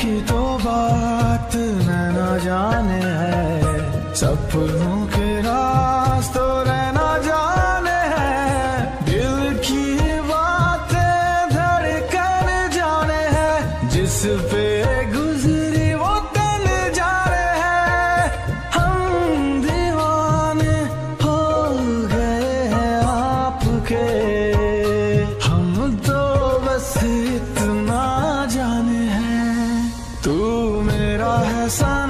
की तो बात न जाने है, सपनों के रास्तों रहना जाने है, दिल की बातें धड़कन जाने है, जिस पे गुजरी वो तन जाने है। हम दीवाने हो गए हैं आपके, हम तो बस इतना जाने हैं, तू मेरा है